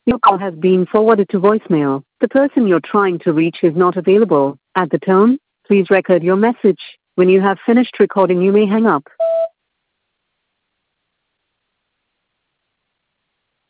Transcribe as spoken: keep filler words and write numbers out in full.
Your call has been forwarded to voicemail. The person you're trying to reach is not available. At the tone, please record your message. When you have finished recording, you may hang up.